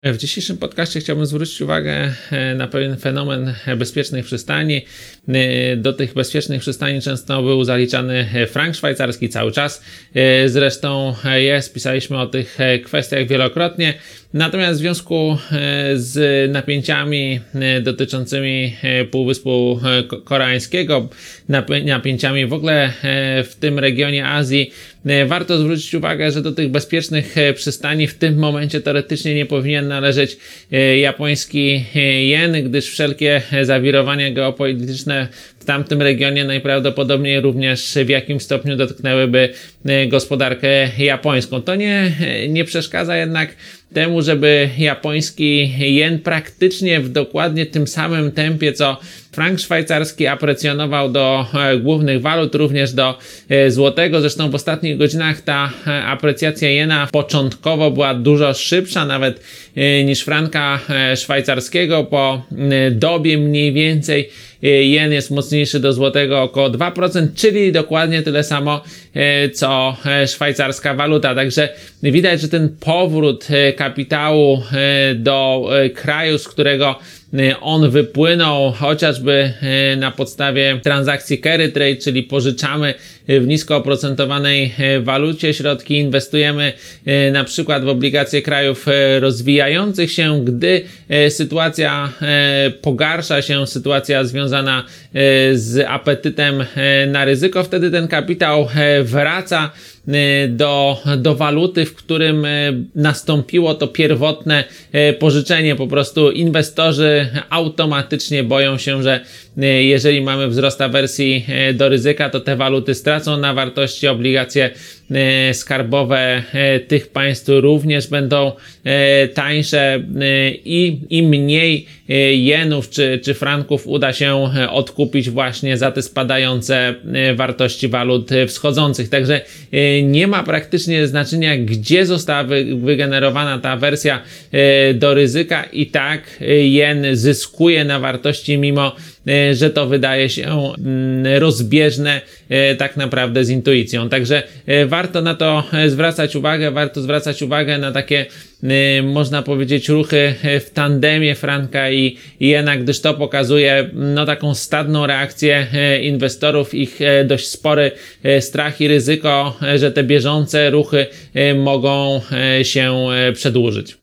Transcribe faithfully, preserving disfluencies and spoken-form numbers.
W dzisiejszym podcaście chciałbym zwrócić uwagę na pewien fenomen bezpiecznych przystani. Do tych bezpiecznych przystani często był zaliczany frank szwajcarski cały czas. Zresztą jest, pisaliśmy o tych kwestiach wielokrotnie. Natomiast w związku z napięciami dotyczącymi Półwyspu Koreańskiego, napięciami w ogóle w tym regionie Azji, warto zwrócić uwagę, że do tych bezpiecznych przystani w tym momencie teoretycznie nie powinien należeć japoński jen, gdyż wszelkie zawirowania geopolityczne w tamtym regionie najprawdopodobniej również w jakimś stopniu dotknęłyby gospodarkę japońską. To nie, nie przeszkadza jednak temu, żeby japoński jen praktycznie w dokładnie tym samym tempie, co frank szwajcarski aprecjonował do głównych walut, również do złotego. Zresztą w ostatnich godzinach ta aprecjacja jena początkowo była dużo szybsza nawet niż franka szwajcarskiego. Po dobie mniej więcej jen jest mocniejszy do złotego około dwa procent, czyli dokładnie tyle samo co szwajcarska waluta. Także widać, że ten powrót kapitału do kraju, z którego on wypłynął, chociażby na podstawie transakcji carry trade, czyli pożyczamy w nisko oprocentowanej walucie środki, inwestujemy na przykład w obligacje krajów rozwijających się. Gdy sytuacja pogarsza się, sytuacja związana z apetytem na ryzyko, wtedy ten kapitał wraca do, do waluty, w którym nastąpiło to pierwotne pożyczenie. Po prostu inwestorzy automatycznie boją się, że jeżeli mamy wzrost awersji do ryzyka, to te waluty stracą na wartości. Obligacje skarbowe tych państw również będą tańsze i im mniej jenów czy, czy franków uda się odkupić właśnie za te spadające wartości walut wschodzących. Także nie ma praktycznie znaczenia, gdzie została wygenerowana ta awersja do ryzyka, i tak jen zyskuje na wartości, mimo że to wydaje się rozbieżne tak naprawdę z intuicją. Także warto na to zwracać uwagę, warto zwracać uwagę na takie, można powiedzieć, ruchy w tandemie franka i jena, gdyż to pokazuje no taką stadną reakcję inwestorów, ich dość spory strach i ryzyko, że te bieżące ruchy mogą się przedłużyć.